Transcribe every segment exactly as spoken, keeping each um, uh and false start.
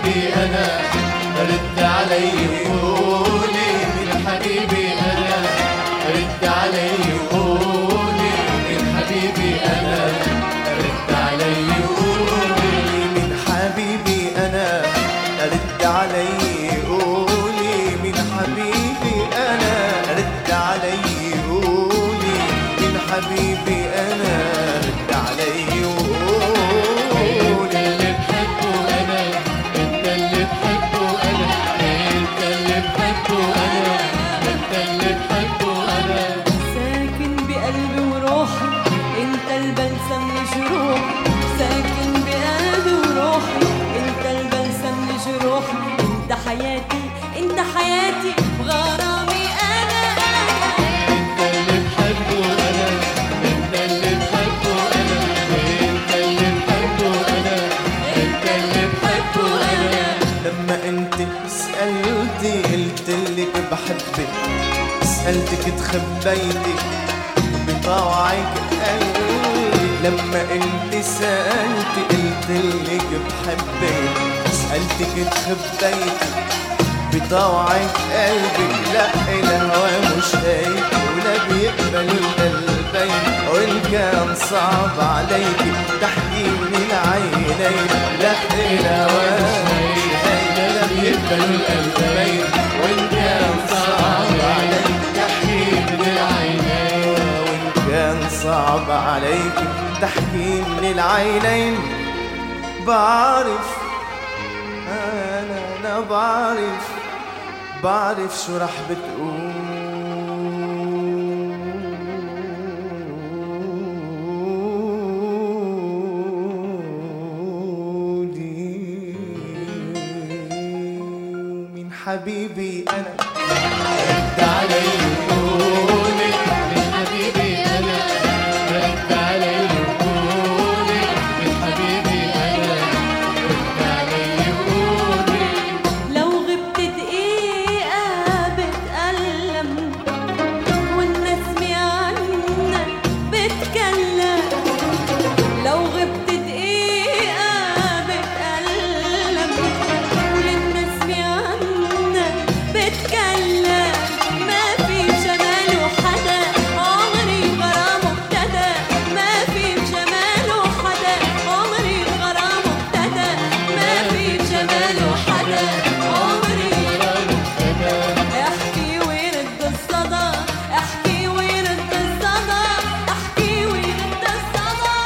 حبيبي أنا رد علي وقولي من حبيبي أنا رد علي وقولي من حبيبي أنا رد علي وقولي من حبيبي أنا رد علي قولي من حبيبي أنا رد علي قولي من حبيبي أنا رد علي انت اللي بحبه انا انت اللي بحبه انا انت اللي بحبه انا انت اللي بحبه انا ساكن بقلبي وروحي انت البلسم لجروحي ساكن بقلبي وروحي انت البلسم لجروحي انت حياتي انت حياتي وغرامي انا انت اللي بحبه انا انت اللي بحبه انا انت اللي بحبه انا انت اللي بحبه انا لما انت سألتي قلتلك بحبك سألتك تخبيتي بطوعك قلبي لما انت سألتي قلتلك بحبك سألتك تخبيتي بطوعك قلبي لا الهوى مش هيك ولا بيقبل القلبين وإن كان صعب عليك تحكي من العينين لا الهوى مش هيك ولا بيقبل القلبين وإن كان صعب عليك تحكي من العينين وإن كان صعب عليك تحكي من العينين بعرف أنا أنا بعرف بعرف شو رح بتقولي من حبيبي أنا رد علي وقولي من حبيبي انا رد علي وقولي من حبيبي انا رد علي وقولي لو غبت دقيقة بتألم والنسمة عنك بتكلم لو غبت دقيقة بتألم والنسمة عنك بتكلم ما في جماله حدا عمري غرامه ابتدى ما في جماله حدا عمري غرامه ابتدى ما في جماله حدا عمري احكي ويرد الصدى احكي ويرد الصدى احكي ويرد الصدى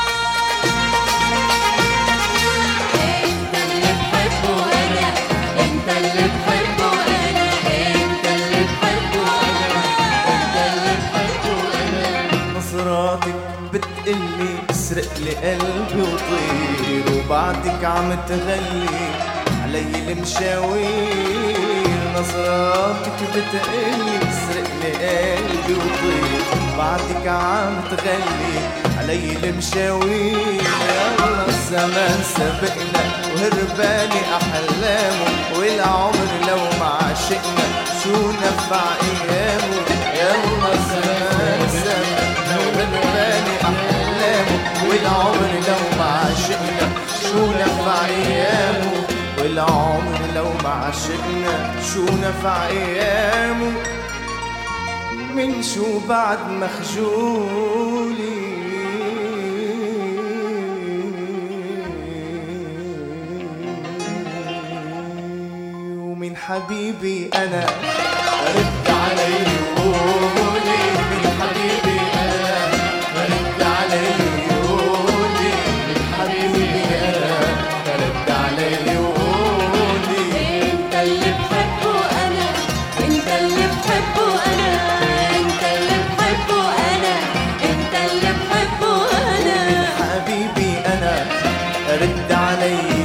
انت اللي بحبه انا انت اللي بحبه انا انت اللي بحبه انا انت اللي بحبه انا نظراتك بتقلي اسرق لي قلبي وطير وبعدك عم تغلي علي المشاوير نظراتك بتقلي اسرق لي قلبي وطير بعدك عم تغلي علي المشاوير يلا الزمان سبقنا وهرباني احلامه والعمر لو ما عشقنا شو نفع ايامه يلا الزمان سبقنا وهرباني احلامه والعمر لو ما عشقنا شو نفع ايامه والعمر لو ما عشقنا شو نفع ايامه من شو بعد مخجولي ومن حبيبي أنا رد علي وقولي من حبيبي انا رد علي وقولي من حبيبي انا رد علي وقولي انت اللي بحبه انا انت اللي بحبه انا انت اللي بحبه انا انت اللي بحبه انا حبيبي أنا رد علي